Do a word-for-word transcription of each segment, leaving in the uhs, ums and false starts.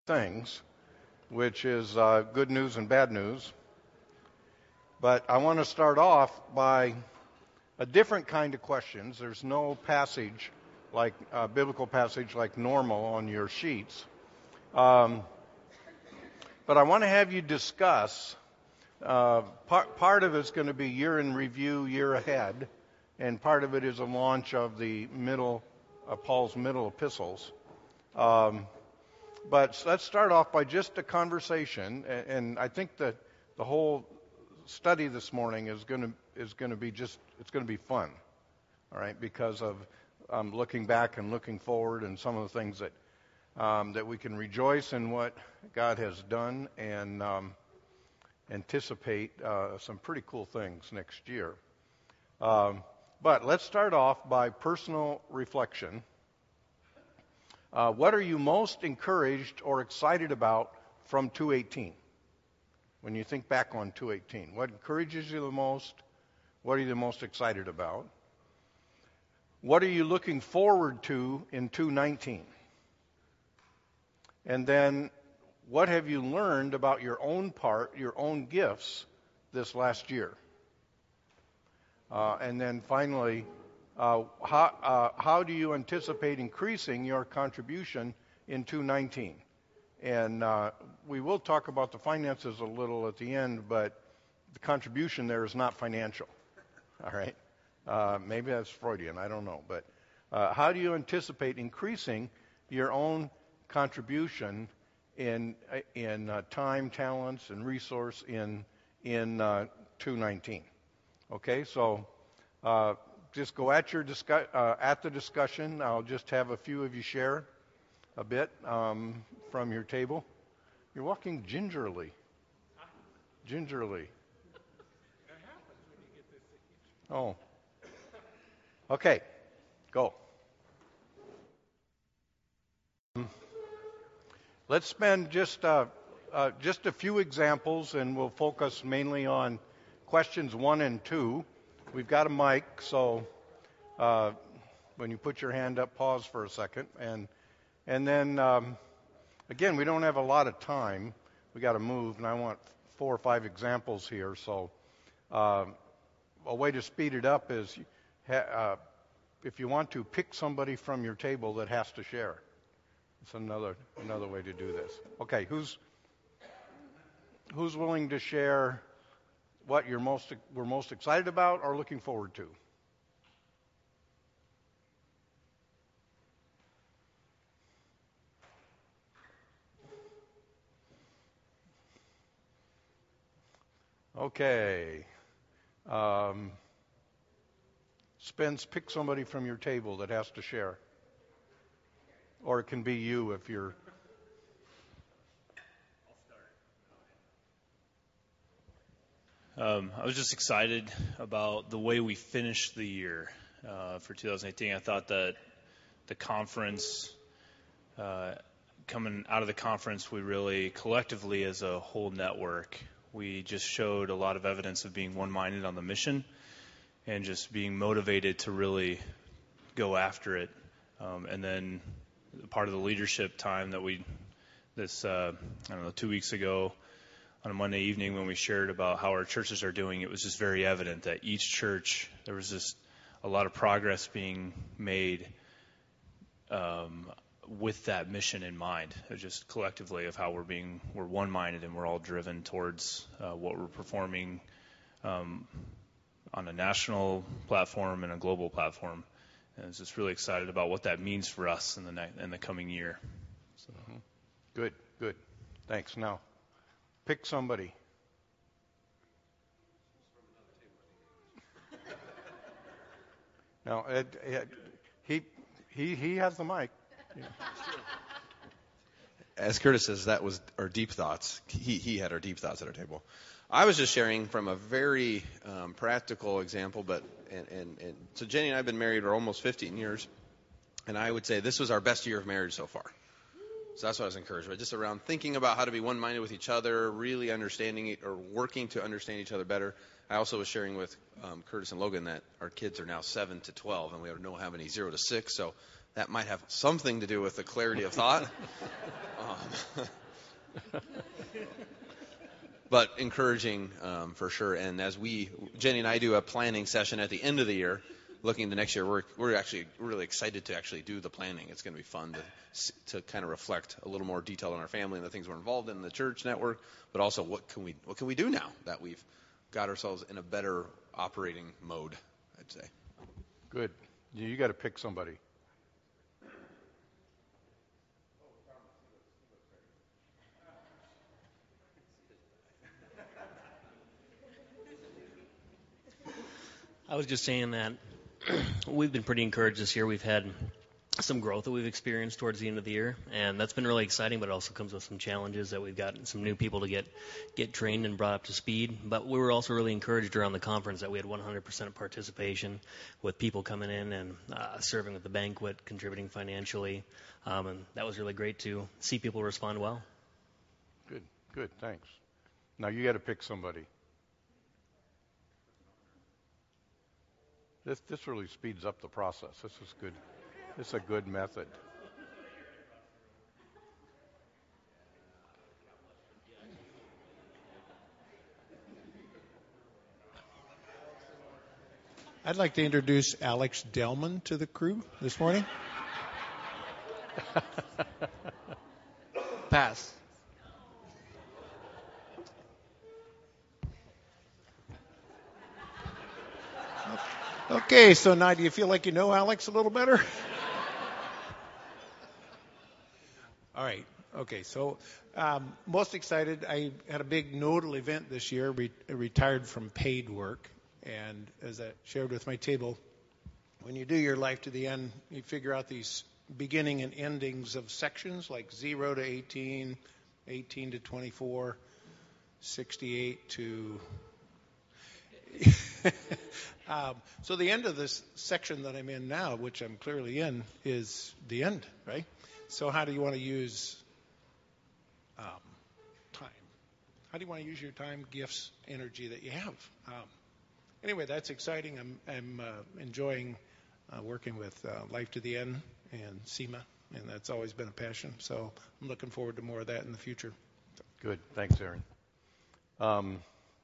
things, which is uh, good news and bad news. But I want to start off by a different kind of questions. There's no passage like uh, biblical passage like normal on your sheets. Um, but I want to have you discuss, uh, part, part of it's going to be year in review, year ahead, and part of it is a launch of the middle, uh, Paul's middle epistles. Um, but let's start off by just a conversation, and, and I think that the whole study this morning is going to is going to be just it's going to be fun, all right, because of um, looking back and looking forward, and some of the things that um, that we can rejoice in what God has done and um, anticipate uh, some pretty cool things next year. Um, but let's start off by personal reflection. Uh, what are you most encouraged or excited about from two eighteen? When you think back on two eighteen, what encourages you the most? What are you the most excited about? What are you looking forward to in two nineteen? And then, what have you learned about your own part, your own gifts this last year? Uh, and then finally, uh, how, uh, how do you anticipate increasing your contribution in two nineteen? And uh, we will talk about the finances a little at the end, but the contribution there is not financial. All right? Uh, maybe that's Freudian, I don't know. But uh, how do you anticipate increasing your own contribution in in uh, time, talents, and resource in in uh, two nineteen? Okay, so uh, just go at your discu- uh, at the discussion. I'll just have a few of you share a bit um, from your table. You're walking gingerly. Gingerly. Oh. Okay. Go. Let's spend just uh, uh, just a few examples, and we'll focus mainly on questions one and two. We've got a mic, so uh, when you put your hand up, pause for a second, and and then um, again, we don't have a lot of time. We got to move, and I want four or five examples here. So uh, a way to speed it up is, ha- uh, if you want to, pick somebody from your table that has to share. It's another another way to do this. Okay, who's who's willing to share what you're most we're most excited about or looking forward to? Okay. Um, Spence, pick somebody from your table that has to share. Or it can be you if you're... Um, I was just excited about the way we finished the year uh, for two thousand eighteen. I thought that the conference, uh, coming out of the conference, we really collectively as a whole network, we just showed a lot of evidence of being one-minded on the mission and just being motivated to really go after it. Um, and then part of the leadership time that we, this, uh, I don't know, two weeks ago, on a Monday evening when we shared about how our churches are doing, it was just very evident that each church, there was just a lot of progress being made um, with that mission in mind, just collectively of how we're being, we're one-minded and we're all driven towards uh, what we're performing um, on a national platform and a global platform. And I was just really excited about what that means for us in the ne- in the coming year. So. Mm-hmm. Good, good. Thanks. Now, pick somebody. Now, Ed, Ed, he he he has the mic. Yeah. As Curtis says, that was our deep thoughts. He he had our deep thoughts at our table. I was just sharing from a very um, practical example, but and, and, and so Jenny and I have been married for almost fifteen years, and I would say this was our best year of marriage so far. So that's what I was encouraged by, just around thinking about how to be one-minded with each other, really understanding it, or working to understand each other better. I also was sharing with um, Curtis and Logan that our kids are now seven to twelve, and we don't have any zero to six, so that might have something to do with the clarity of thought. um, but encouraging um, for sure. And as we, Jenny and I do a planning session at the end of the year, looking to next year, we're we're actually really excited to actually do the planning. It's going to be fun to to kind of reflect a little more detail on our family and the things we're involved in, the church network, but also what can we what can we do now that we've got ourselves in a better operating mode, I'd say. Good. You, you got to pick somebody. I was just saying that we've been pretty encouraged this year. We've had some growth that we've experienced towards the end of the year, and that's been really exciting, but it also comes with some challenges that we've got some new people to get get trained and brought up to speed. But we were also really encouraged around the conference that we had one hundred percent participation with people coming in and uh, serving with the banquet, contributing financially, um, and that was really great to see people respond well. Good, good, thanks. Now you got to pick somebody. This this really speeds up the process. This is good. This is a good method. I'd like to introduce Alex Delman to the crew this morning. Pass. Okay, so now do you feel like you know Alex a little better? All right. Okay, so um, most excited. I had a big nodal event this year. Re- retired from paid work, and as I shared with my table, when you do your life to the end, you figure out these beginning and endings of sections like zero to eighteen, eighteen to twenty-four, sixty-eight to. um, so the end of this section that I'm in now, which I'm clearly in, is the end, right? So how do you want to use um, time? How do you want to use your time, gifts, energy that you have? Um, anyway, that's exciting. I'm, I'm uh, enjoying uh, working with uh, Life to the End and SEMA, and that's always been a passion. So I'm looking forward to more of that in the future. Good. Thanks, Aaron. Um,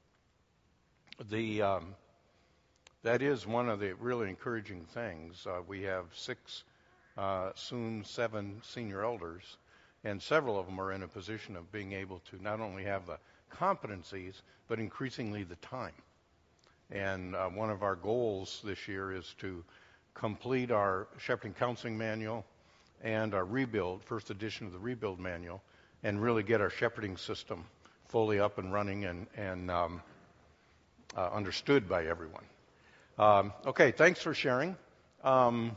the um, that is one of the really encouraging things. Uh, we have six, uh, soon seven senior elders, and several of them are in a position of being able to not only have the competencies, but increasingly the time. And uh, one of our goals this year is to complete our Shepherding Counseling Manual and our Rebuild, first edition of the Rebuild Manual, and really get our shepherding system fully up and running and, and um, uh, understood by everyone. Um, okay, thanks for sharing. Um,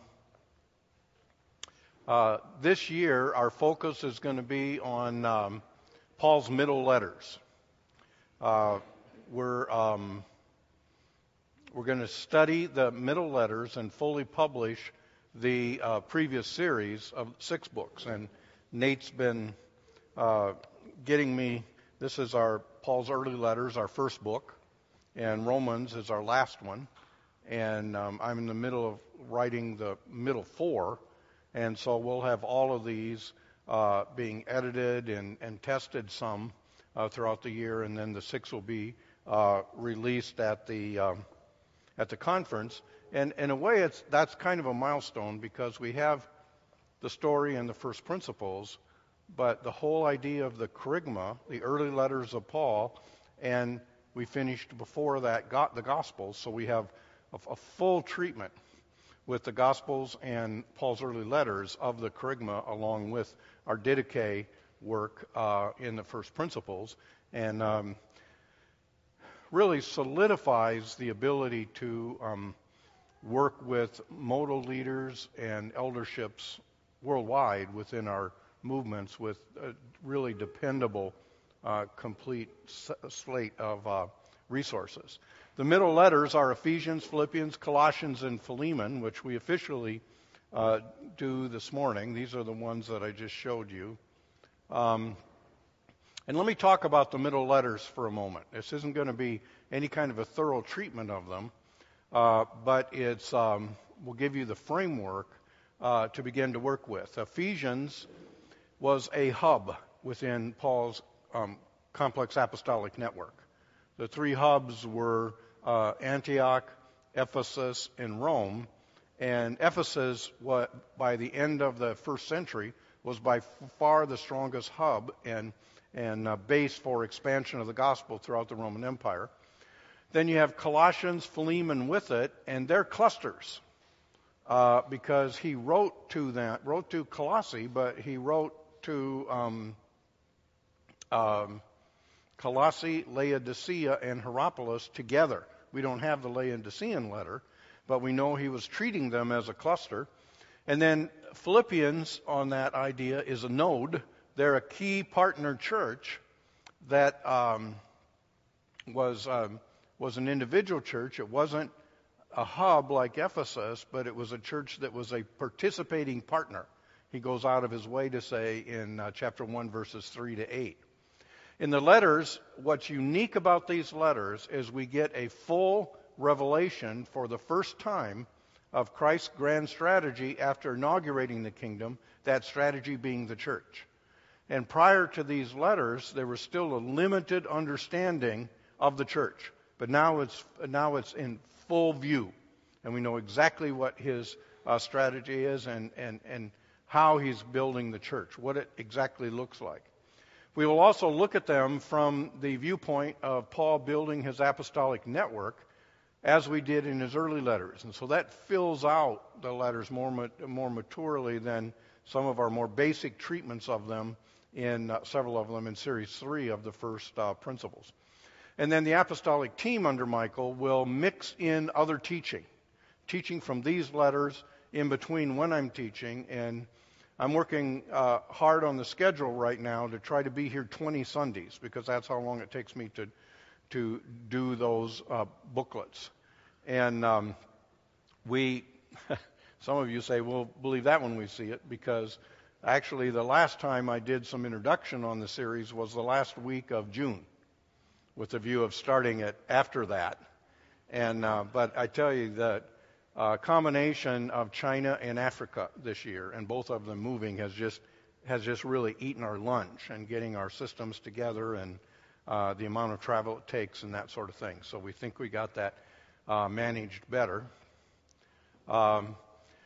uh, this year, our focus is going to be on um, Paul's middle letters. Uh, we're um, we're going to study the middle letters and fully publish the uh, previous series of six books. And Nate's been uh, getting me. This is our Paul's early letters, our first book, and Romans is our last one. And um, I'm in the middle of writing the middle four, and so we'll have all of these uh, being edited and, and tested some uh, throughout the year, and then the six will be uh, released at the um, at the conference. And in a way, it's that's kind of a milestone because we have the story and the first principles, but the whole idea of the kerygma, the early letters of Paul, and we finished before that got the Gospels, so we have a, a full treatment with the Gospels and Paul's early letters of the kerygma, along with our Didache work uh, in the first principles, and um, really solidifies the ability to um, work with modal leaders and elderships worldwide within our movements with a really dependable, uh, complete s- slate of uh, resources. The middle letters are Ephesians, Philippians, Colossians, and Philemon, which we officially uh, do this morning. These are the ones that I just showed you. Um, and let me talk about the middle letters for a moment. This isn't going to be any kind of a thorough treatment of them, uh, but it's um, will give you the framework uh, to begin to work with. Ephesians was a hub within Paul's um, complex apostolic network. The three hubs were uh, Antioch, Ephesus, and Rome. And Ephesus, what, by the end of the first century, was by far the strongest hub and, and uh, base for expansion of the gospel throughout the Roman Empire. Then you have Colossians, Philemon with it, and they're clusters uh, because he wrote to them, wrote to Colossae, but he wrote to um, um, Colossae, Laodicea, and Hierapolis together. We don't have the Laodicean letter, but we know he was treating them as a cluster. And then Philippians, on that idea, is a node. They're a key partner church that um, was um, was an individual church. It wasn't a hub like Ephesus, but it was a church that was a participating partner. He goes out of his way to say in uh, chapter one, verses three to eight. In the letters, what's unique about these letters is we get a full revelation for the first time of Christ's grand strategy after inaugurating the kingdom, that strategy being the church. And prior to these letters, there was still a limited understanding of the church. But now it's now it's in full view, and we know exactly what his uh, strategy is and, and, and how he's building the church, what it exactly looks like. We will also look at them from the viewpoint of Paul building his apostolic network, as we did in his early letters. And so that fills out the letters more, more maturely than some of our more basic treatments of them in uh, several of them in series three of the first uh, principles. And then the apostolic team under Michael will mix in other teaching, teaching from these letters in between when I'm teaching. And I'm working uh, hard on the schedule right now to try to be here twenty Sundays, because that's how long it takes me to to do those uh, booklets. And um, we, some of you say, we'll believe that when we see it, because actually the last time I did some introduction on the series was the last week of June, with the view of starting it after that. And uh, but I tell you that a combination of China and Africa this year, and both of them moving, has just has just really eaten our lunch and getting our systems together and uh, the amount of travel it takes and that sort of thing. So we think we got that uh, managed better. Um,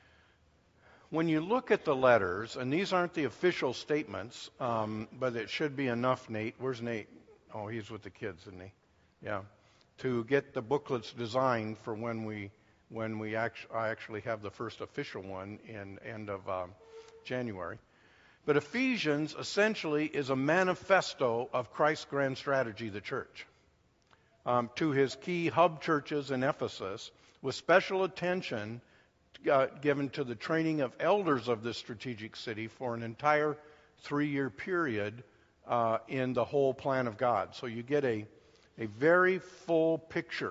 when you look at the letters, and these aren't the official statements, um, but it should be enough, Nate. Where's Nate? Oh, he's with the kids, isn't he? Yeah. To get the booklets designed for when we when we actually I actually have the first official one in end of um, January. But Ephesians essentially is a manifesto of Christ's grand strategy, the church, um, to his key hub churches in Ephesus, with special attention uh, given to the training of elders of this strategic city for an entire three-year period uh, in the whole plan of God. So you get a, a very full picture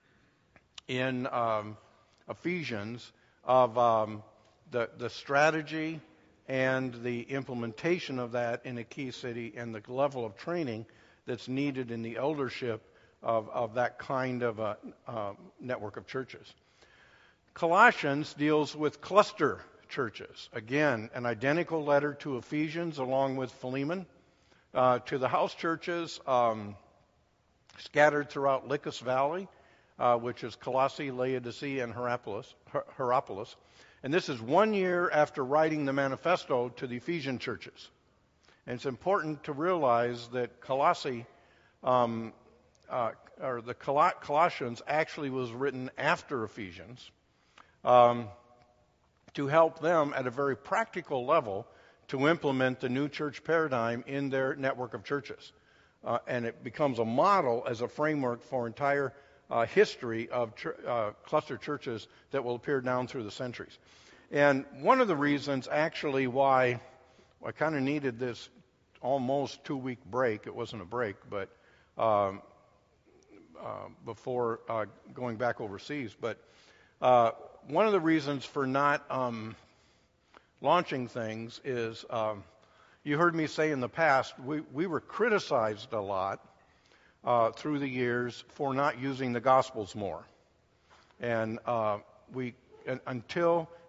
in um, Ephesians of um, the, the strategy and the implementation of that in a key city and the level of training that's needed in the eldership of, of that kind of a uh, network of churches. Colossians deals with cluster churches. Again, an identical letter to Ephesians along with Philemon. Uh, to the house churches um, scattered throughout Lycus Valley, uh, which is Colossae, Laodicea, and Hierapolis, Hier- Hierapolis. And this is one year after writing the manifesto to the Ephesian churches. And it's important to realize that Colossae, um, uh, or the Col- Colossians actually was written after Ephesians um, to help them at a very practical level to implement the new church paradigm in their network of churches. Uh, and it becomes a model as a framework for entire uh, history of ch- uh, cluster churches that will appear down through the centuries. And one of the reasons actually why I kind of needed this almost two-week break, it wasn't a break, but um, uh, before uh, going back overseas, but uh, one of the reasons for not um, launching things is, um, you heard me say in the past, we, we were criticized a lot uh, through the years for not using the Gospels more. And uh, we, and, until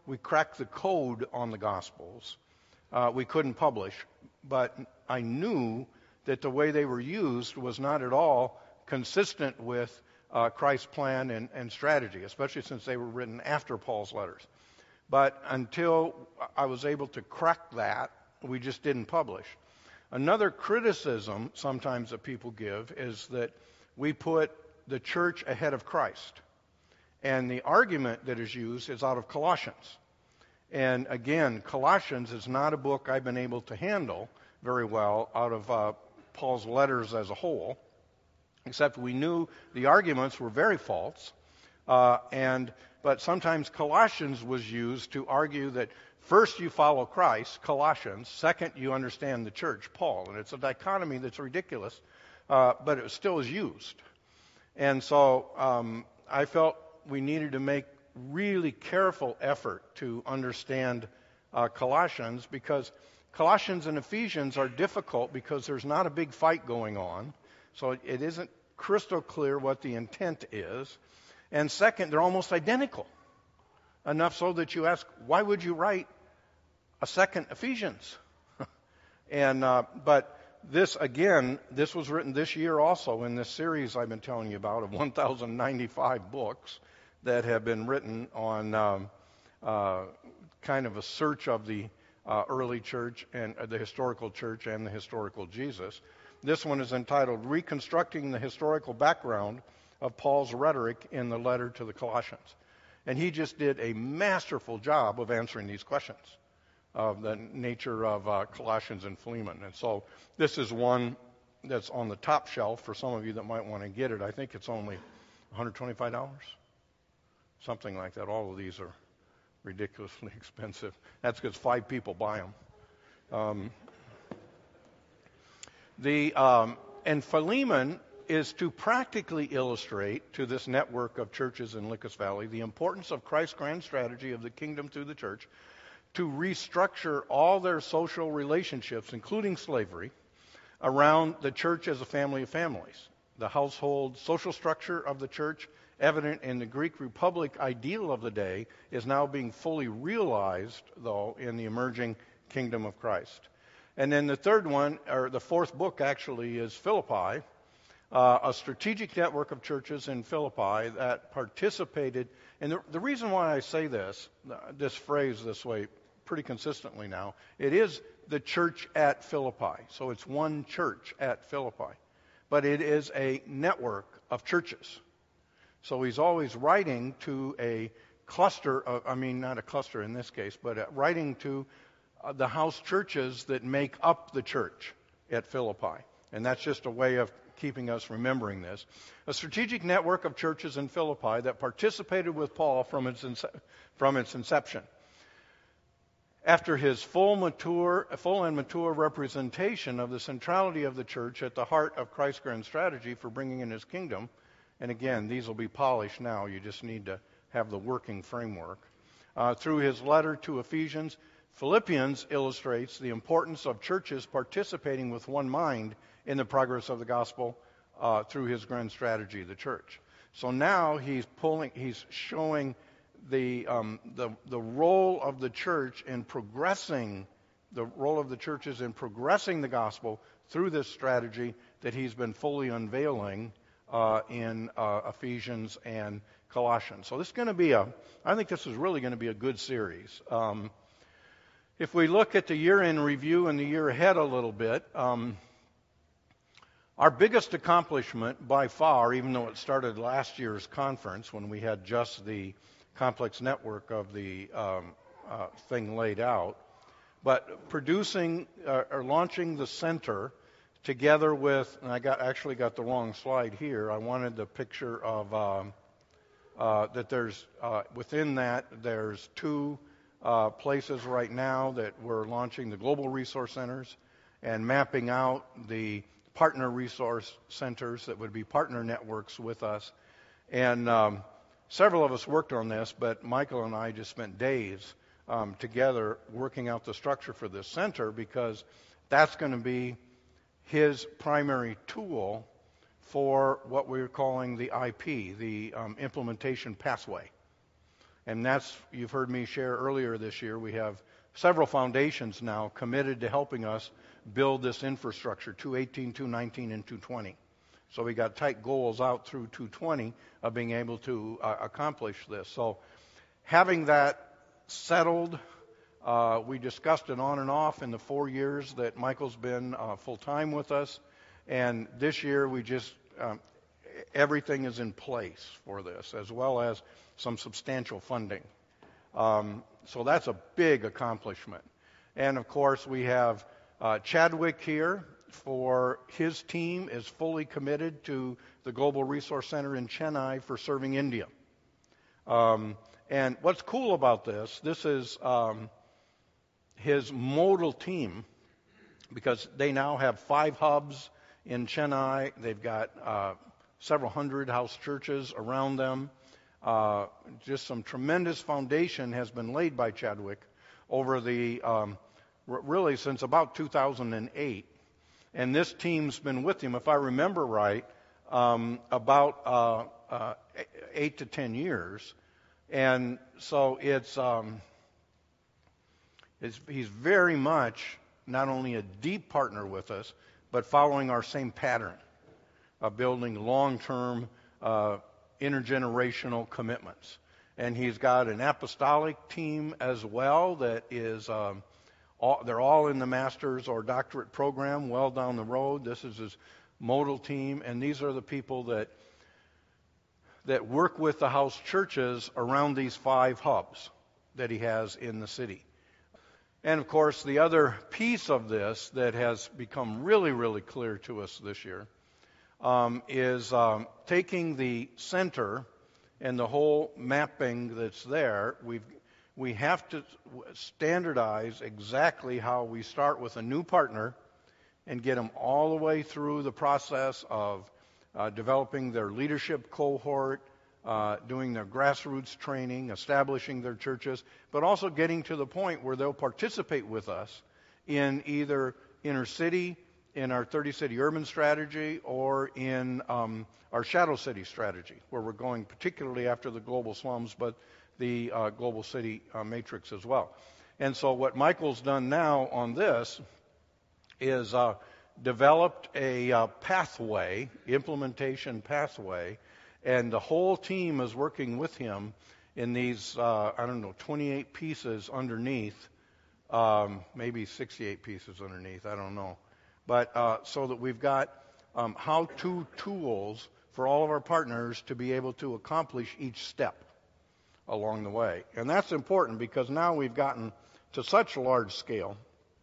we cracked the code on the Gospels, uh, we couldn't publish. But I knew that the way they were used was not at all consistent with uh, Christ's plan and, and strategy, especially since they were written after Paul's letters. But until I was able to crack that, we just didn't publish. Another criticism sometimes that people give is that we put the church ahead of Christ. And the argument that is used is out of Colossians. And again, Colossians is not a book I've been able to handle very well out of uh, Paul's letters as a whole, except we knew the arguments were very false. Uh, and but sometimes Colossians was used to argue that first you follow Christ, Colossians, second you understand the church, Paul. And it's a dichotomy that's ridiculous, uh, but it still is used. And so um, I felt we needed to make really careful effort to understand uh, Colossians, because Colossians and Ephesians are difficult because there's not a big fight going on. So it isn't crystal clear what the intent is. And second, they're almost identical. Enough so that you ask, why would you write a second Ephesians? and uh, But this, again, this was written this year also in this series I've been telling you about of one thousand ninety-five books that have been written on um, uh, kind of a search of the uh, early church and uh, the historical church and the historical Jesus. This one is entitled Reconstructing the Historical Background of Paul's Rhetoric in the Letter to the Colossians. And he just did a masterful job of answering these questions of the nature of uh, Colossians and Philemon. And so this is one that's on the top shelf for some of you that might want to get it. I think it's only one hundred twenty-five dollars, something like that. All of these are ridiculously expensive. That's because five people buy them. Um, the um, and Philemon is to practically illustrate to this network of churches in Lycus Valley the importance of Christ's grand strategy of the kingdom through the church to restructure all their social relationships, including slavery, around the church as a family of families. The household social structure of the church, evident in the Greek Republic ideal of the day, is now being fully realized, though, in the emerging kingdom of Christ. And then the third one, or the fourth book actually, is Philippi, uh, a strategic network of churches in Philippi that participated. And the, the reason why I say this, this phrase this way pretty consistently now, it is the church at Philippi. So it's one church at Philippi. But it is a network of churches. So he's always writing to a cluster of, I mean, not a cluster in this case, but uh, writing to uh, the house churches that make up the church at Philippi. And that's just a way of keeping us remembering this. A strategic network of churches in Philippi that participated with Paul from its ince- from its inception. After his full mature, full and mature representation of the centrality of the church at the heart of Christ's grand strategy for bringing in his kingdom, and again, these will be polished now. You just need to have the working framework. Uh, through his letter to Ephesians, Philippians illustrates the importance of churches participating with one mind in the progress of the gospel uh, through his grand strategy, the church. So now he's pulling, he's showing the um, the the role of the church in progressing, the role of the churches in progressing the gospel through this strategy that he's been fully unveiling uh, in uh, Ephesians and Colossians. So this is going to be a, I think this is really going to be a good series. Um, if we look at the year-end review and the year ahead a little bit, um, our biggest accomplishment by far, even though it started last year's conference when we had just the complex network of the um, uh, thing laid out, but producing uh, or launching the center together with, and I got actually got the wrong slide here. I wanted the picture of um, uh, that there's uh, within that there's two uh, places right now that we're launching the global resource centers and mapping out the partner resource centers that would be partner networks with us. And um, several of us worked on this, but Michael and I just spent days um, together working out the structure for this center, because that's going to be his primary tool for what we're calling the I P, the um, implementation pathway. And that's, you've heard me share earlier this year, we have several foundations now committed to helping us build this infrastructure, two eighteen, two nineteen, and two twenty. So we got tight goals out through two twenty of being able to uh, accomplish this. So having that settled, uh, we discussed it on and off in the four years that Michael's been uh, full-time with us. And this year we just, um, everything is in place for this, as well as some substantial funding. Um, so that's a big accomplishment. And of course we have uh, Chadwick here. For his team is fully committed to the Global Resource Center in Chennai for serving India. Um, and what's cool about this, this is um, his modal team, because they now have five hubs in Chennai. They've got uh, several hundred house churches around them. Uh, just some tremendous foundation has been laid by Chadwick over the, um, r- really since about two thousand eight. And this team's been with him, if I remember right, um, about uh, uh, eight to ten years. And so it's, um, it's he's very much not only a deep partner with us, but following our same pattern of building long-term uh, intergenerational commitments. And he's got an apostolic team as well that is... Um, All, they're all in the master's or doctorate program well down the road. This is his modal team, and these are the people that that work with the house churches around these five hubs that he has in the city. And of course, the other piece of this that has become really, really clear to us this year um, is um, taking the center and the whole mapping that's there. We've We have to standardize exactly how we start with a new partner and get them all the way through the process of uh, developing their leadership cohort, uh, doing their grassroots training, establishing their churches, but also getting to the point where they'll participate with us in either inner city, in our thirty city urban strategy, or in um, our shadow city strategy, where we're going particularly after the global slums, but the uh, global city uh, matrix as well. And so what Michael's done now on this is uh, developed a uh, pathway, implementation pathway, and the whole team is working with him in these, uh, I don't know, twenty-eight pieces underneath, um, maybe sixty-eight pieces underneath, I don't know. But uh, so that we've got um, how-to tools for all of our partners to be able to accomplish each step along the way. And that's important because now we've gotten to such a large scale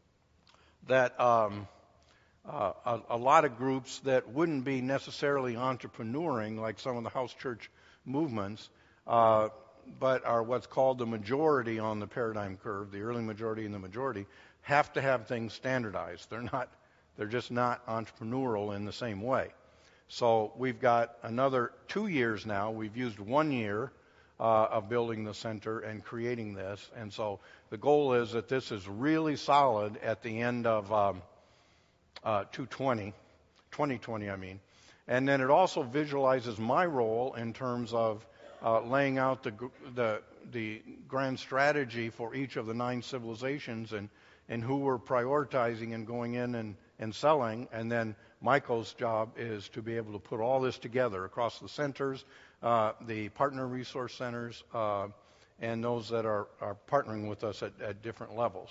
that um, uh, a, a lot of groups that wouldn't be necessarily entrepreneuring like some of the house church movements, uh, but are what's called the majority on the paradigm curve, the early majority and the majority, have to have things standardized. They're not, they're just not entrepreneurial in the same way. So we've got another two years now. We've used one year Uh, of building the center and creating this. And so the goal is that this is really solid at the end of um, uh, two twenty, twenty twenty, I mean. And then it also visualizes my role in terms of uh, laying out the, the the grand strategy for each of the nine civilizations and, and who we're prioritizing and going in and, and selling. And then Michael's job is to be able to put all this together across the centers, Uh, the partner resource centers, uh, and those that are, are partnering with us at, at different levels.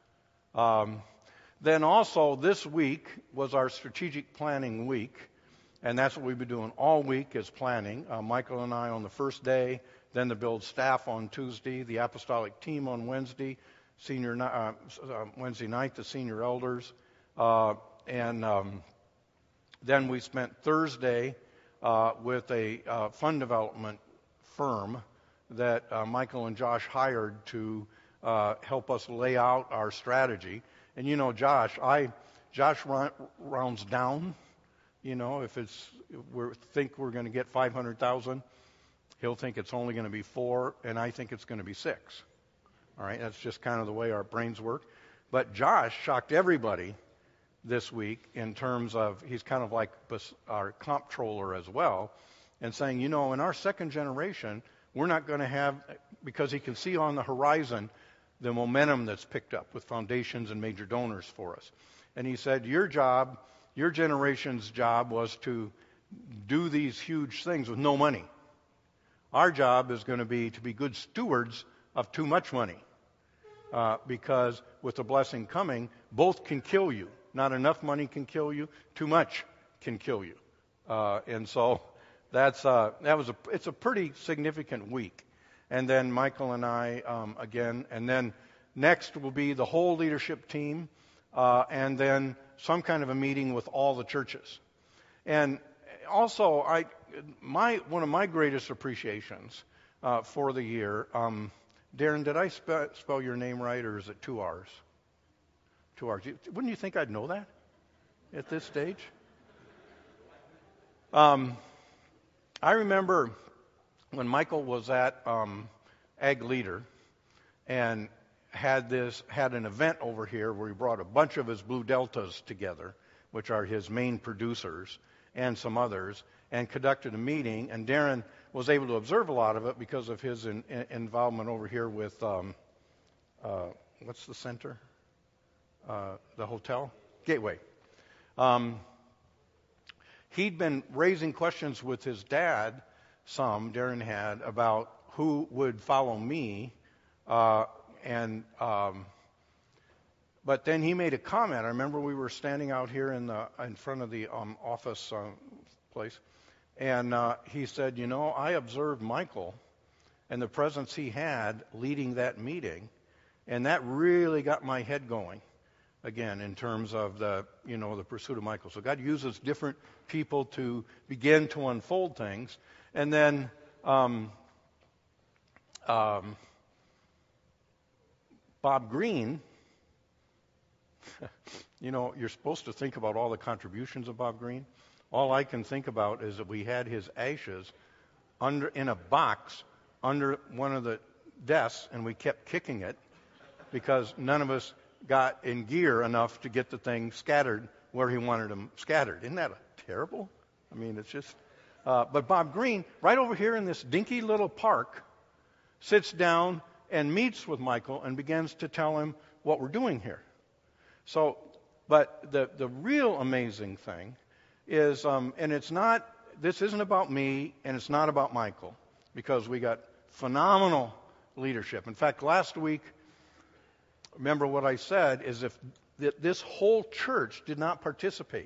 Um, then also this week was our strategic planning week, and that's what we've been doing all week is planning. Uh, Michael and I on the first day, then the build staff on Tuesday, the apostolic team on Wednesday, senior uh, uh, Wednesday night, the senior elders, uh, and um, then we spent Thursday Uh, with a uh, fund development firm that uh, Michael and Josh hired to uh, help us lay out our strategy. And you know, Josh, I Josh rounds down. You know, if it's we think we're going to get five hundred thousand, he'll think it's only going to be four, and I think it's going to be six. All right, that's just kind of the way our brains work. But Josh shocked everybody this week in terms of, he's kind of like our comptroller as well, and saying, you know, in our second generation, We're not going to have, because he can see on the horizon the momentum that's picked up with foundations and major donors for us. And he said, your job, your generation's job was to do these huge things with no money. Our job is going to be to be good stewards of too much money. Uh, because with the blessing coming, both can kill you. Not enough money can kill you. Too much can kill you. Uh, and so that's uh, that was a it's a pretty significant week. And then Michael and I um, again, and then next will be the whole leadership team, uh, and then some kind of a meeting with all the churches. And also, I my one of my greatest appreciations uh, for the year. Um, Darren, did I spe- spell your name right, or is it two R's? Two R's. Wouldn't you think I'd know that at this stage? Um, I remember when Michael was at um, Ag Leader and had this had an event over here where he brought a bunch of his Blue Deltas together, which are his main producers, and some others, and conducted a meeting. And Darren was able to observe a lot of it because of his in, in, involvement over here with, um, uh, what's the center? Uh, the hotel? Gateway. Um, he'd been raising questions with his dad, some, Darren had, about who would follow me. Uh, and um, But then he made a comment. I remember we were standing out here in the in front of the um, office uh, place. And uh, he said, you know, I observed Michael and the presence he had leading that meeting, and that really got my head going, again, in terms of the, you know, the pursuit of Michael. So God uses different people to begin to unfold things. And then um, um, Bob Green, you know, you're supposed to think about all the contributions of Bob Green. All I can think about is that we had his ashes under in a box under one of the desks, and we kept kicking it because none of us got in gear enough to get the thing scattered where he wanted them scattered. Isn't that terrible? I mean, it's just... Uh, but Bob Green, right over here in this dinky little park, sits down and meets with Michael and begins to tell him what we're doing here. So, but the, the real amazing thing is, um, and it's not, this isn't about me, and it's not about Michael, because we got phenomenal leadership. In fact, last week, remember what I said, is if th- this whole church did not participate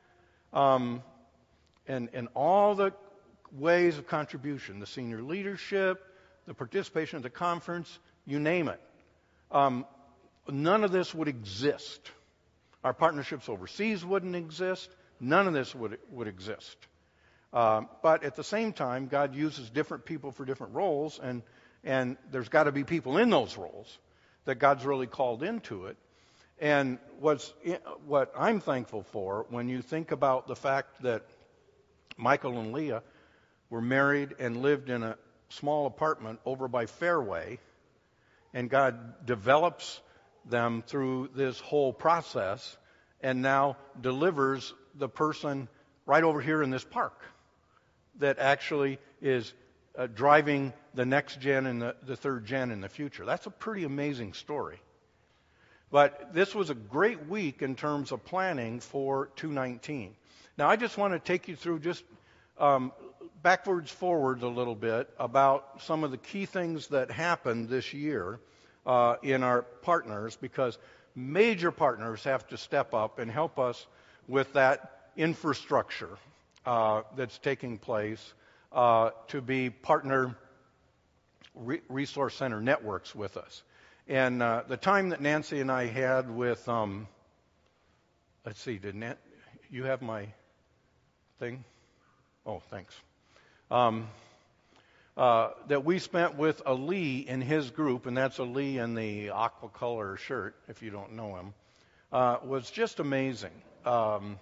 um, in, in all the ways of contribution, the senior leadership, the participation at the conference, you name it, um, none of this would exist. Our partnerships overseas wouldn't exist. None of this would would exist. Uh, but at the same time, God uses different people for different roles, and and there's got to be people in those roles that God's really called into it. And what's what I'm thankful for when you think about the fact that Michael and Leah were married and lived in a small apartment over by Fairway, and God develops them through this whole process, and now delivers the person right over here in this park that actually is uh, driving the next gen and the, the third gen in the future. That's a pretty amazing story. But this was a great week in terms of planning for two nineteen. Now, I just want to take you through just um, backwards, forwards a little bit about some of the key things that happened this year uh, in our partners, because major partners have to step up and help us with that infrastructure uh, that's taking place uh, to be partner re- resource center networks with us. And uh, the time that Nancy and I had with, um, let's see, did Nan- you have my thing? Oh, thanks. Um, uh, that we spent with Ali and his group, and that's Ali in the aqua color shirt, if you don't know him, uh, was just amazing. Um,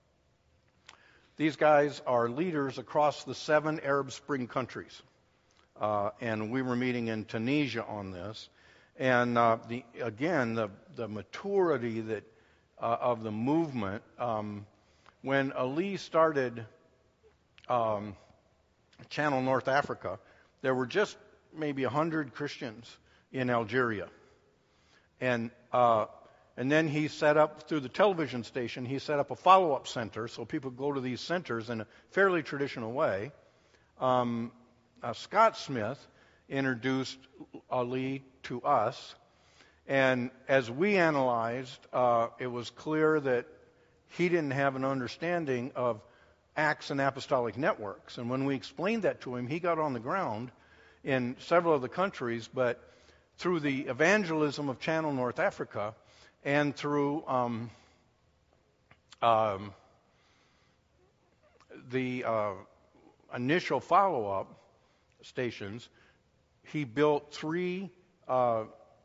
these guys are leaders across the seven Arab Spring countries. Uh, and we were meeting in Tunisia on this. And uh, the, again, the, the maturity that uh, of the movement. Um, when Ali started um, Channel North Africa, there were just maybe one hundred Christians in Algeria. And uh, and then he set up, through the television station, he set up a follow-up center so people go to these centers in a fairly traditional way. Um, uh, Scott Smith introduced Ali to us, and as we analyzed, uh, it was clear that he didn't have an understanding of Acts and apostolic networks. And when we explained that to him, he got on the ground in several of the countries, but through the evangelism of Channel North Africa and through um, um, the uh, initial follow-up stations, he built three uh,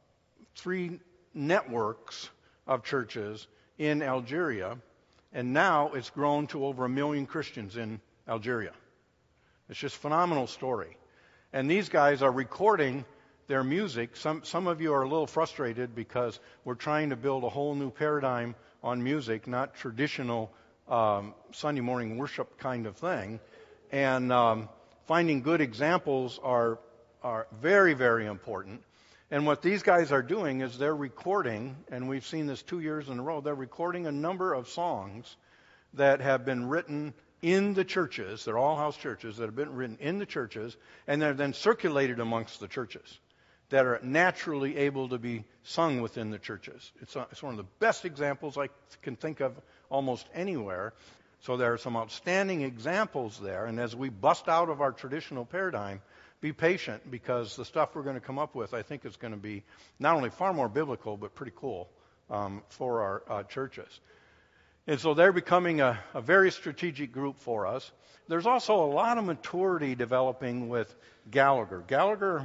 three networks of churches in Algeria, and now it's grown to over a million Christians in Algeria. It's just a phenomenal story. And these guys are recording their music. Some some of you are a little frustrated because we're trying to build a whole new paradigm on music, not traditional um, Sunday morning worship kind of thing. And um, finding good examples are are very, very important. And what these guys are doing is they're recording, and we've seen this two years in a row, they're recording a number of songs that have been written in the churches. They're all house churches that have been written in the churches, and they're then circulated amongst the churches that are naturally able to be sung within the churches. It's, a, it's one of the best examples I can think of almost anywhere. So there are some outstanding examples there, and as we bust out of our traditional paradigm, be patient, because the stuff we're going to come up with, I think, is going to be not only far more biblical, but pretty cool um, for our uh, churches. And so they're becoming a, a very strategic group for us. There's also a lot of maturity developing with Gallagher. Gallagher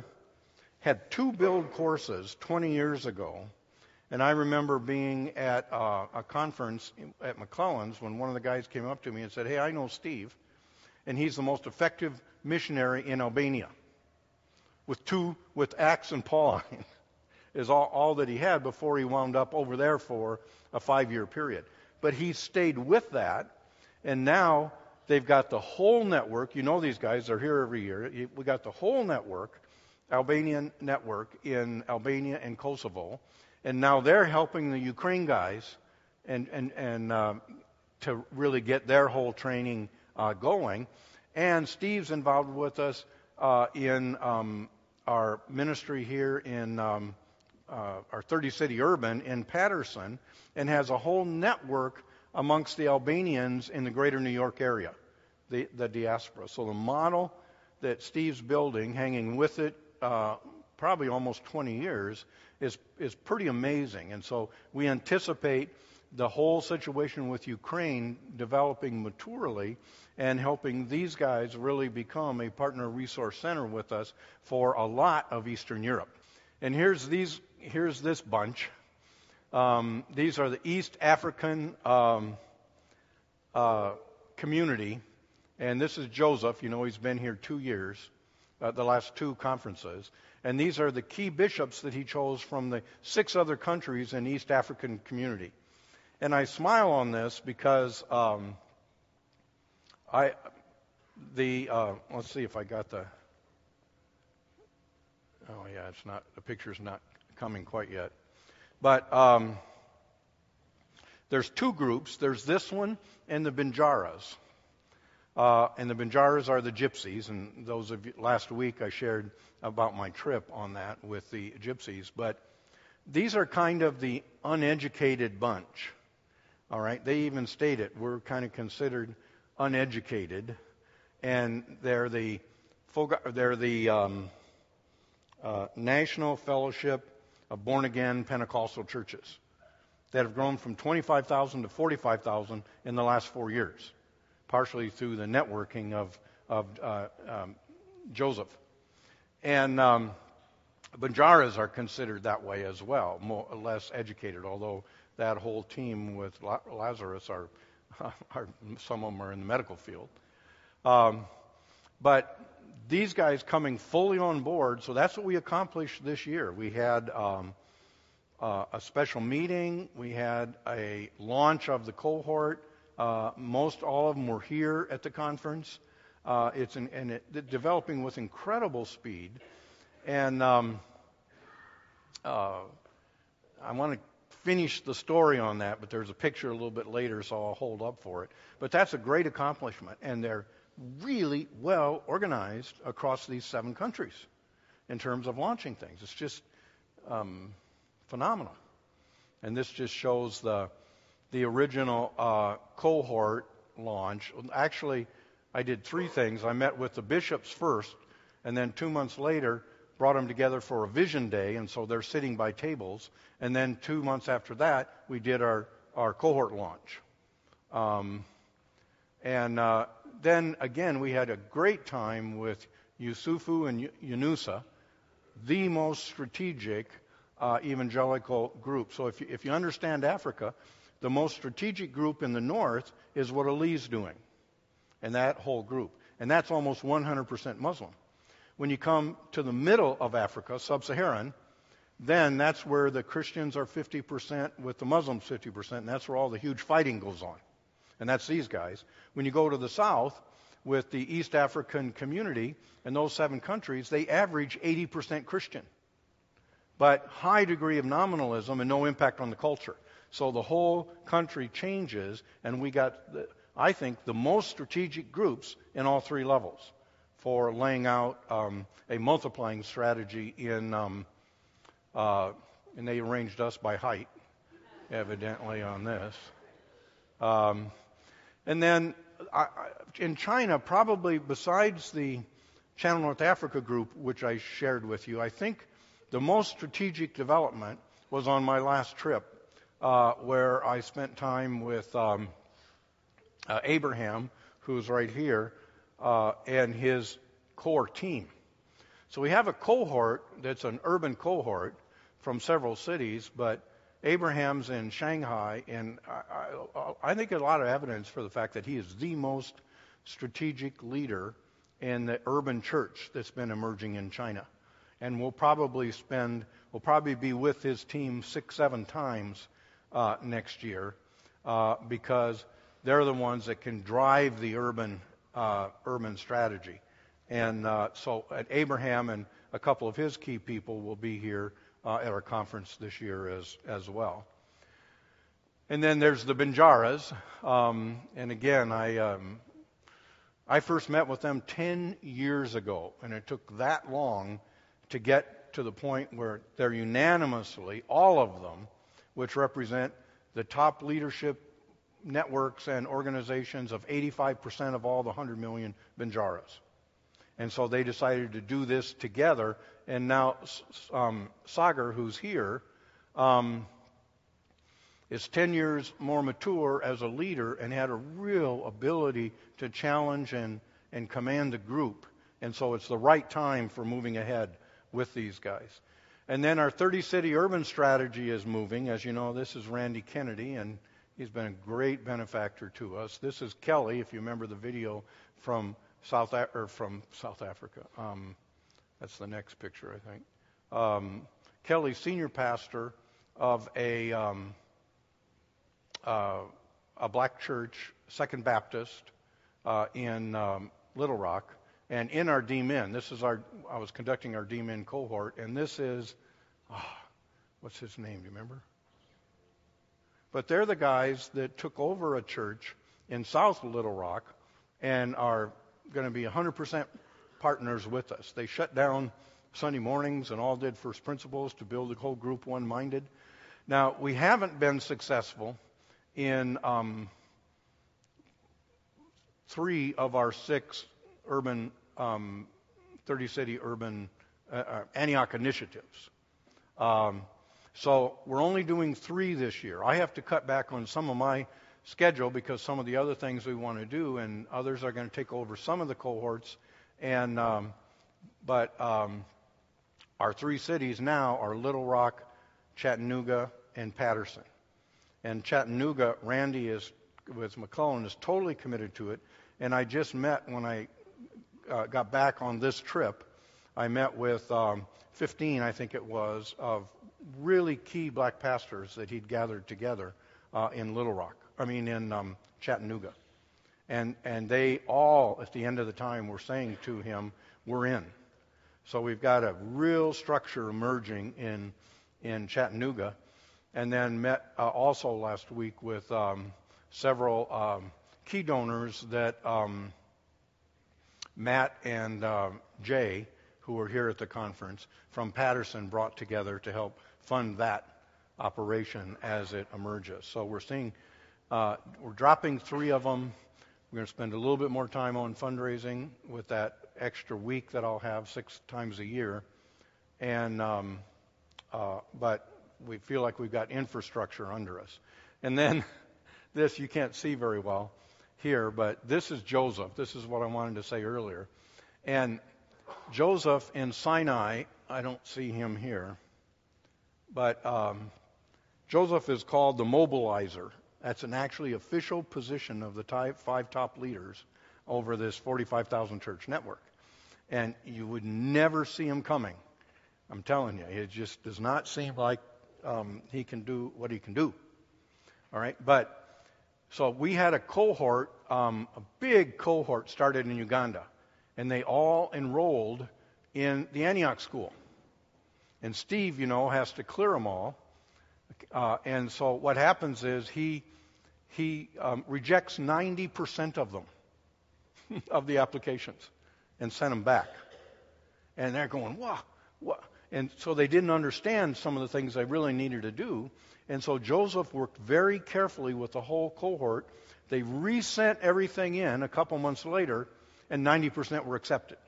had two build courses twenty years ago, and I remember being at uh, a conference at McClellan's when one of the guys came up to me and said, "Hey, I know Steve, and he's the most effective missionary in Albania." With two, with Acts and Pauline, is all, all that he had before he wound up over there for a five-year period. But he stayed with that, and now they've got the whole network. You know these guys, they're here every year. We got the whole network, Albanian network in Albania and Kosovo, and now they're helping the Ukraine guys and and and uh, to really get their whole training uh, going. And Steve's involved with us uh, in um, our ministry here in um, uh, our thirty city urban in Patterson, and has a whole network amongst the Albanians in the greater New York area, the, the diaspora. So the model that Steve's building, hanging with it uh, probably almost twenty years, is is pretty amazing. And so we anticipate the whole situation with Ukraine developing maturely and helping these guys really become a partner resource center with us for a lot of Eastern Europe. And here's these here's this bunch. Um, these are the East African um, uh, community, and this is Joseph. You know, he's been here two years, uh, the last two conferences. And these are the key bishops that he chose from the six other countries in East African community. And I smile on this because um, I, the uh, let's see if I got the. Oh yeah, it's not. The picture's not coming quite yet. But um, there's two groups. There's this one and the Banjaras. Uh, and the Banjaras are the gypsies. And those of you, last week I shared about my trip on that with the gypsies. But these are kind of the uneducated bunch. All right, they even state it. We're kind of considered uneducated, and they're the they're the um, uh, National Fellowship of Born Again Pentecostal Churches that have grown from twenty-five thousand to forty-five thousand in the last four years, partially through the networking of of uh, um, Joseph. And um, Banjaras are considered that way as well, more or less educated, although that whole team with Lazarus are, are some of them are in the medical field. Um, but these guys coming fully on board, so that's what we accomplished this year. We had um, uh, a special meeting. We had a launch of the cohort. Uh, most all of them were here at the conference. Uh, it's an, and it, developing with incredible speed. And um, uh, I want to finish the story on that, but there's a picture a little bit later, so I'll hold up for it. But that's a great accomplishment, and they're really well organized across these seven countries in terms of launching things. It's just um, phenomenal. And this just shows the the original uh, cohort launch. Actually, I did three things. I met with the bishops first, and then two months later brought them together for a vision day, and so they're sitting by tables. And then two months after that, we did our, our cohort launch. Um, and uh, then, again, we had a great time with Yusufu and Yunusa, the most strategic uh, evangelical group. So if you, if you understand Africa, the most strategic group in the north is what Ali's doing, and that whole group. And that's almost one hundred percent Muslim. When you come to the middle of Africa, sub-Saharan, then that's where the Christians are fifty percent with the Muslims fifty percent, and that's where all the huge fighting goes on. And that's these guys. When you go to the south, with the East African community and those seven countries, they average eighty percent Christian, but high degree of nominalism and no impact on the culture. So the whole country changes, and we got, the, I think, the most strategic groups in all three levels for laying out um, a multiplying strategy in, um, uh, and they arranged us by height, evidently, on this. Um, and then I, I, in China, probably besides the Channel North Africa group, which I shared with you, I think the most strategic development was on my last trip, uh, where I spent time with um, uh, Abraham, who's right here, uh, and his core team. So we have a cohort that's an urban cohort from several cities, but Abraham's in Shanghai, and I, I, I think a lot of evidence for the fact that he is the most strategic leader in the urban church that's been emerging in China. And we'll probably spend, we'll probably be with his team six, seven times uh, next year uh, because they're the ones that can drive the urban uh, urban strategy. And uh, so at Abraham and a couple of his key people will be here uh, at our conference this year as as well. And then there's the Banjaras. Um, and again, I um, I first met with them ten years ago, and it took that long to get to the point where they're unanimously, all of them, which represent the top leadership networks and organizations of eighty-five percent of all the one hundred million Banjaras. And so they decided to do this together. And now um, Sagar, who's here, um, is ten years more mature as a leader and had a real ability to challenge and, and command the group. And so it's the right time for moving ahead with these guys. And then our thirty-city urban strategy is moving. As you know, this is Randy Kennedy, and he's been a great benefactor to us. This is Kelly, if you remember the video from South Af- or from South Africa. Um, that's the next picture, I think. Um, Kelly, senior pastor of a um, uh, a black church, Second Baptist, uh, in um, Little Rock. And in our D M I N, this is our, I was conducting our D M I N cohort, and this is, oh, what's his name, do you remember? But they're the guys that took over a church in South Little Rock and are going to be one hundred percent partners with us. They shut down Sunday mornings and all did first principles to build the whole group one-minded. Now, we haven't been successful in um, three of our six urban, um, thirty-city urban uh, uh, Antioch initiatives. Um, so we're only doing three this year. I have to cut back on some of my schedule because some of the other things we want to do, and others are going to take over some of the cohorts. And um, but um, our three cities now are Little Rock, Chattanooga, and Patterson. And Chattanooga, Randy is with McClellan is totally committed to it. And I just met when I uh, got back on this trip. I met with um, fifteen, I think it was, of really key black pastors that he'd gathered together uh, in Little Rock. I mean, in um, Chattanooga. And, and they all, at the end of the time, were saying to him, we're in. So we've got a real structure emerging in, in Chattanooga. And then met uh, also last week with um, several um, key donors that um, Matt and uh, Jay, who were here at the conference, from Patterson brought together to help fund that operation as it emerges. So we're seeing, uh, we're dropping three of them. We're going to spend a little bit more time on fundraising with that extra week that I'll have six times a year. And um, uh, but we feel like we've got infrastructure under us. And then this you can't see very well here, but this is Joseph. This is what I wanted to say earlier. And Joseph in Sinai, I don't see him here, but um, Joseph is called the mobilizer. That's an actually official position of the type five top leaders over this forty-five thousand church network. And you would never see him coming. I'm telling you, it just does not seem like um, he can do what he can do. All right, but so we had a cohort, um, a big cohort started in Uganda, and they all enrolled in the Antioch school. And Steve, you know, has to clear them all. Uh, and so what happens is he he um, rejects ninety percent of them, of the applications, and sent them back. And they're going, wow, what? And so they didn't understand some of the things they really needed to do. And so Joseph worked very carefully with the whole cohort. They resent everything in a couple months later, and ninety percent were accepted.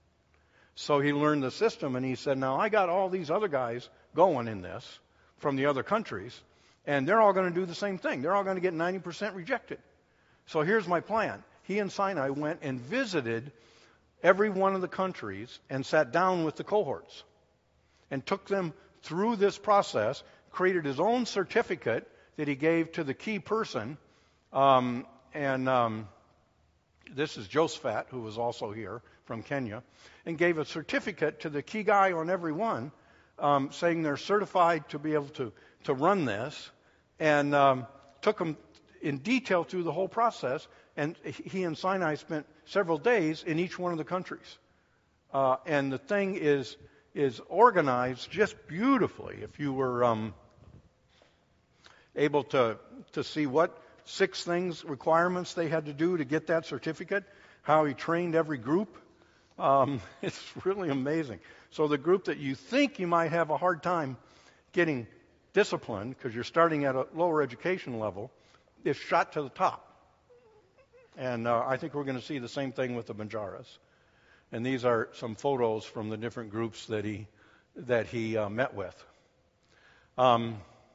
So he learned the system, and he said, now I got all these other guys going in this from the other countries, and they're all going to do the same thing. They're all going to get ninety percent rejected. So here's my plan. He and Sinai went and visited every one of the countries and sat down with the cohorts and took them through this process, created his own certificate that he gave to the key person. Um, and um, this is Josephat, who was also here from Kenya, and gave a certificate to the key guy on every one, um, saying they're certified to be able to, to run this, and um, took them in detail through the whole process. And he and Sinai spent several days in each one of the countries. Uh, and the thing is is organized just beautifully. If you were um, able to to see what six things, requirements they had to do to get that certificate, how he trained every group, um, it's really amazing. So the group that you think you might have a hard time getting disciplined because you're starting at a lower education level is shot to the top. And uh, I think we're going to see the same thing with the Banjaras. And these are some photos from the different groups that he that he uh, met with. Um,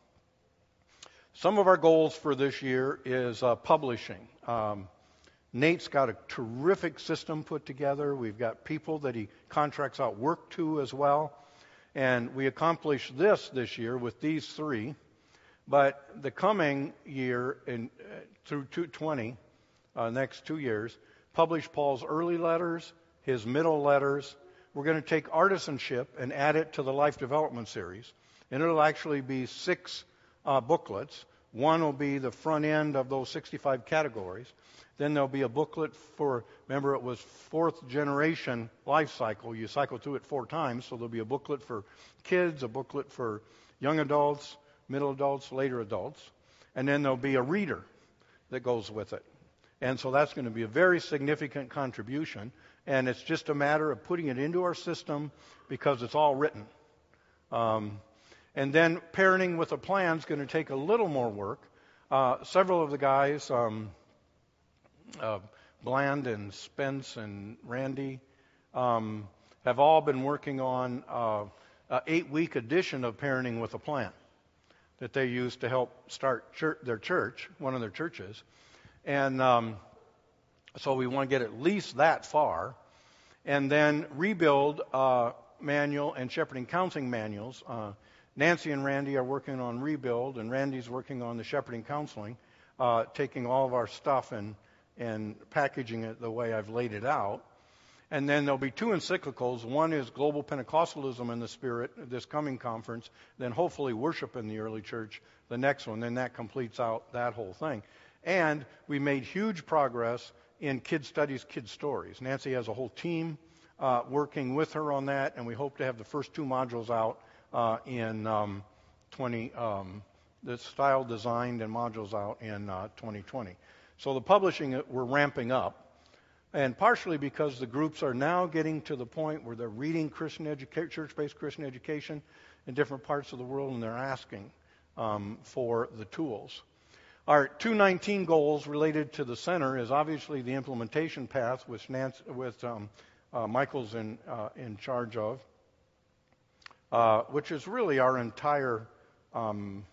some of our goals for this year is uh, publishing. Um, Nate's got a terrific system put together. We've got people that he contracts out work to as well. And we accomplished this this year with these three. But the coming year, in, uh, through two twenty, uh, next two years, publish Paul's early letters, his middle letters. We're going to take artisanship and add it to the Life Development Series. And it'll actually be six uh, booklets. One will be the front end of those sixty-five categories. Then there'll be a booklet for, remember it was fourth generation life cycle. You cycle through it four times. So there'll be a booklet for kids, a booklet for young adults, middle adults, later adults. And then there'll be a reader that goes with it. And so that's going to be a very significant contribution. And it's just a matter of putting it into our system because it's all written. Um, and then parenting with a plan is going to take a little more work. Uh, several of the guys, um, uh, Bland and Spence and Randy, um, have all been working on uh, an eight-week edition of Parenting with a Plan that they use to help start church, their church, one of their churches. And um, so we want to get at least that far. And then Rebuild uh, manual and Shepherding Counseling manuals. Uh, Nancy and Randy are working on Rebuild, and Randy's working on the Shepherding Counseling, uh, taking all of our stuff and, and packaging it the way I've laid it out. And then there'll be two encyclicals. One is Global Pentecostalism in the Spirit, this coming conference. Then hopefully Worship in the Early Church, the next one. Then that completes out that whole thing. And we made huge progress in Kid Studies, Kid Stories. Nancy has a whole team uh, working with her on that, and we hope to have the first two modules out uh, in um, twenty. Um, the style designed and modules out in uh, twenty twenty. So the publishing, we're ramping up, and partially because the groups are now getting to the point where they're reading Christian educa- church-based Christian education in different parts of the world, and they're asking um, for the tools. Our two nineteen goals related to the center is obviously the implementation path, which Nancy, with um, uh, Michael's in uh, in charge of, uh, which is really our entire um,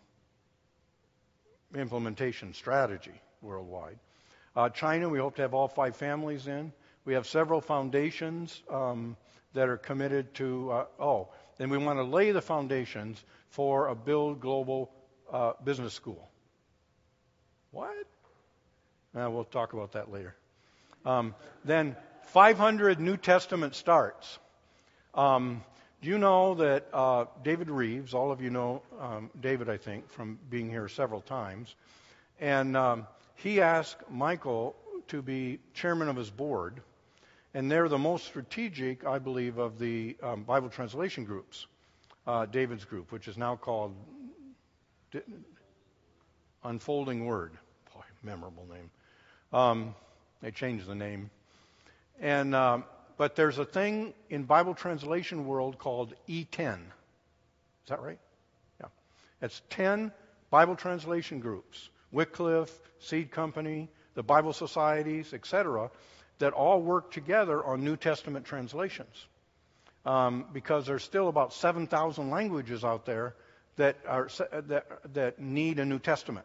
implementation strategy worldwide. Uh, China, we hope to have all five families in. We have several foundations um, that are committed to, uh, oh, and we want to lay the foundations for a Build Global uh, Business School. What? Uh, we'll talk about that later. Um, then five hundred New Testament starts. Um, do you know that uh, David Reeves, all of you know um, David, I think, from being here several times, and um, he asked Michael to be chairman of his board, and they're the most strategic, I believe, of the um, Bible translation groups, uh, David's group, which is now called D- Unfolding Word. Boy, memorable name. Um, they changed the name. And um, but there's a thing in Bible translation world called E ten. Is that right? Yeah. It's ten Bible translation groups, Wycliffe, Seed Company, the Bible Societies, et cetera, that all work together on New Testament translations. Um, because there's still about seven thousand languages out there that are that that need a New Testament.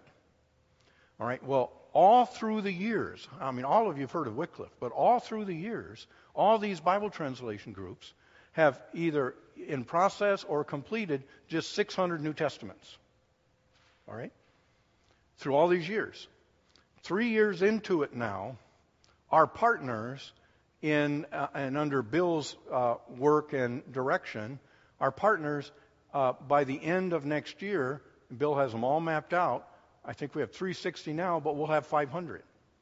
All right. Well, all through the years, I mean, all of you have heard of Wycliffe, but all through the years, all these Bible translation groups have either in process or completed just six hundred New Testaments. All right? Through all these years. Three years into it now, our partners in uh, and under Bill's uh, work and direction, our partners uh, by the end of next year, Bill has them all mapped out. I think we have three sixty now, but we'll have five hundred.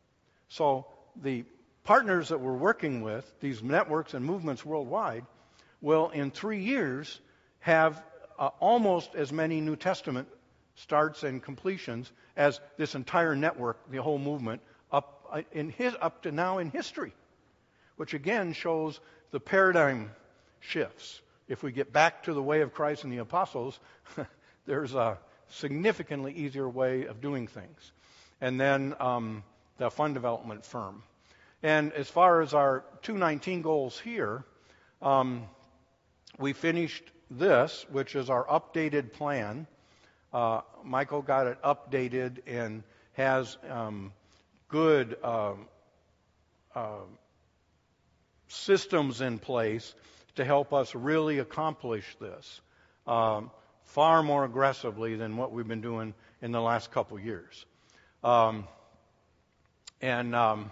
So the partners that we're working with, these networks and movements worldwide, will in three years have uh, almost as many New Testament starts and completions as this entire network, the whole movement, up uh, in his up to now in history, which again shows the paradigm shifts. If we get back to the way of Christ and the apostles, there's a significantly easier way of doing things. And then um, the fund development firm. And as far as our two nineteen goals here, um, we finished this, which is our updated plan. Uh, Michael got it updated and has um, good uh, uh, systems in place to help us really accomplish this. Um, far more aggressively than what we've been doing in the last couple years. Um, and um,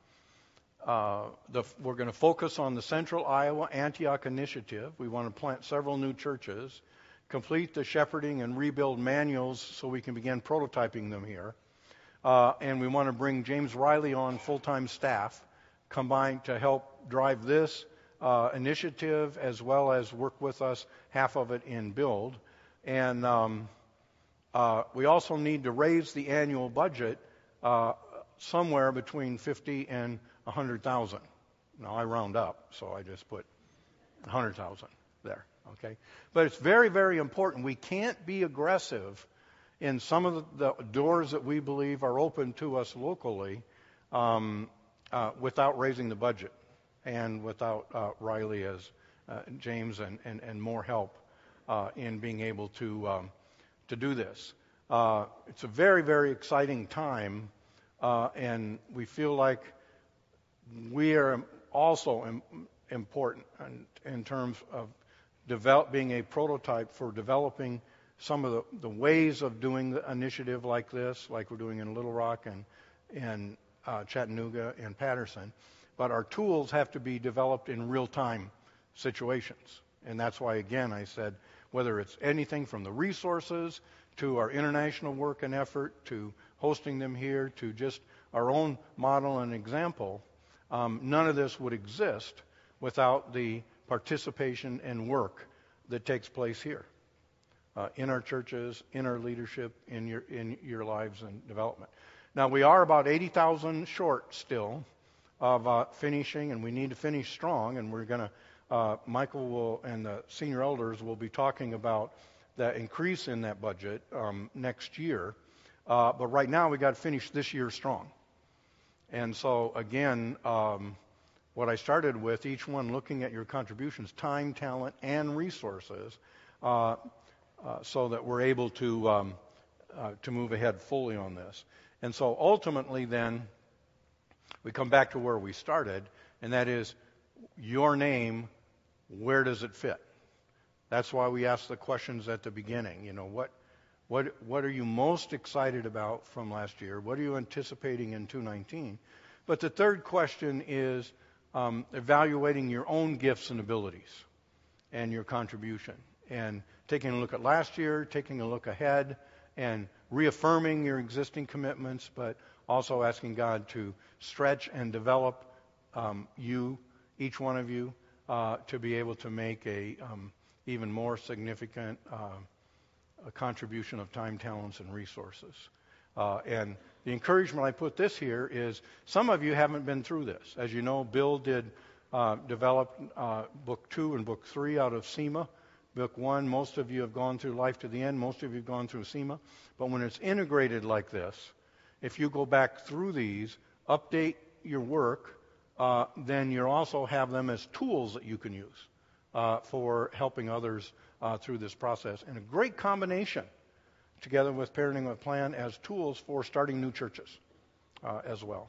uh, the, we're going to focus on the Central Iowa Antioch Initiative. We want to plant several new churches, complete the shepherding and rebuild manuals so we can begin prototyping them here. Uh, and we want to bring James Riley on full-time staff, combined to help drive this uh, initiative as well as work with us, half of it in build. And um, uh, we also need to raise the annual budget uh, somewhere between fifty and one hundred thousand. Now I round up, so I just put one hundred thousand there. Okay, but it's very, very important. We can't be aggressive in some of the, the doors that we believe are open to us locally um, uh, without raising the budget and without uh, Riley as uh, James and, and, and more help. Uh, in being able to um, to do this. Uh, it's a very, very exciting time, uh, and we feel like we are also im- important in, in terms of develop, being a prototype for developing some of the, the ways of doing the initiative like this, like we're doing in Little Rock and, and uh, Chattanooga and Patterson. But our tools have to be developed in real-time situations. And that's why, again, I said, whether it's anything from the resources to our international work and effort to hosting them here to just our own model and example, um, none of this would exist without the participation and work that takes place here uh, in our churches, in our leadership, in your in your lives and development. Now, we are about eighty thousand short still of uh, finishing, and we need to finish strong, and we're going to, uh, Michael will and the senior elders will be talking about the increase in that budget um, next year. Uh, but right now, we got to finish this year strong. And so, again, um, what I started with, each one looking at your contributions, time, talent, and resources, uh, uh, so that we're able to um, uh, to move ahead fully on this. And so, ultimately, then, we come back to where we started, and that is your name, where does it fit? That's why we ask the questions at the beginning. You know, what what what are you most excited about from last year? What are you anticipating in two nineteen? But the third question is um, evaluating your own gifts and abilities and your contribution, and taking a look at last year, taking a look ahead, and reaffirming your existing commitments, but also asking God to stretch and develop um, you, each one of you, uh, to be able to make a um, even more significant uh, a contribution of time, talents, and resources. Uh, and the encouragement I put this here is some of you haven't been through this. As you know, Bill did uh, develop uh, book two and book three out of SEMA. Book one, most of you have gone through Life to the End. Most of you have gone through SEMA. But when it's integrated like this, if you go back through these, update your work, uh, then you also have them as tools that you can use uh, for helping others uh, through this process. And a great combination, together with Parenting with Plan, as tools for starting new churches uh, as well.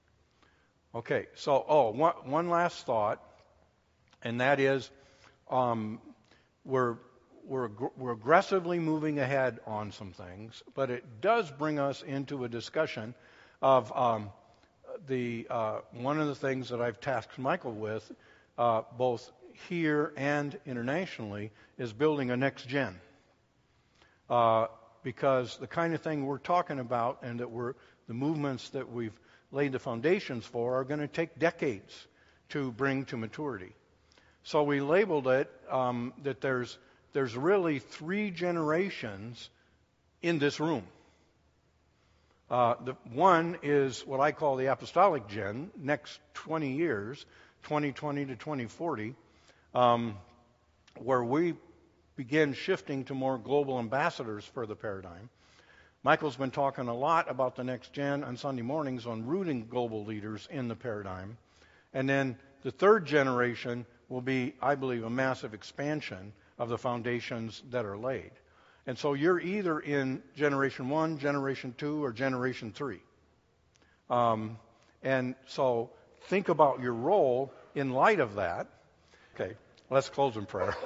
Okay, so, oh, one, one last thought, and that is um, we're We're, we're aggressively moving ahead on some things, but it does bring us into a discussion of um, the uh, one of the things that I've tasked Michael with, uh, both here and internationally, is building a next gen. Uh, because the kind of thing we're talking about and that we're the movements that we've laid the foundations for are going to take decades to bring to maturity. So we labeled it um, that there's There's really three generations in this room. Uh, the one is what I call the apostolic gen, next twenty years, twenty twenty to twenty forty, um, where we begin shifting to more global ambassadors for the paradigm. Michael's been talking a lot about the next gen on Sunday mornings on rooting global leaders in the paradigm. And then the third generation will be, I believe, a massive expansion of the foundations that are laid. And so you're either in generation one, generation two, or generation three. Um, and so think about your role in light of that. Okay, let's close in prayer.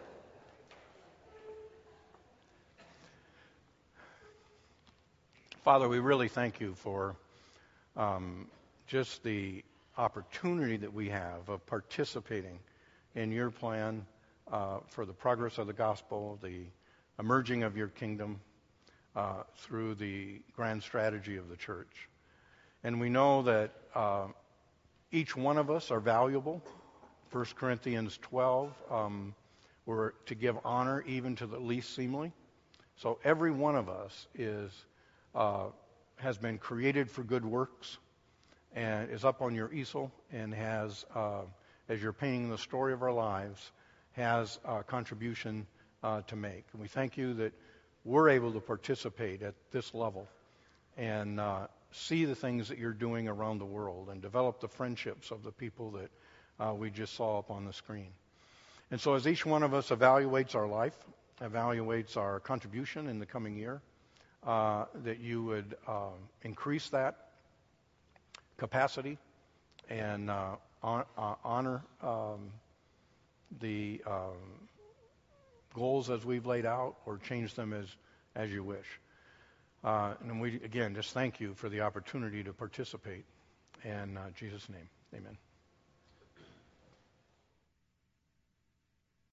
Father, we really thank you for um, just the opportunity that we have of participating in your plan Uh, for the progress of the gospel, the emerging of your kingdom uh, through the grand strategy of the church. And we know that uh, each one of us are valuable. First Corinthians twelve, um, we're to give honor even to the least seemly. So every one of us is uh, has been created for good works and is up on your easel and has, uh, as you're painting the story of our lives, has a contribution uh, to make. And we thank you that we're able to participate at this level and uh, see the things that you're doing around the world and develop the friendships of the people that uh, we just saw up on the screen. And so as each one of us evaluates our life, evaluates our contribution in the coming year, uh, that you would uh, increase that capacity and uh, on, uh, honor um, the um, goals as we've laid out, or change them as as you wish. Uh, and we, again, just thank you for the opportunity to participate. In uh, Jesus' name, amen.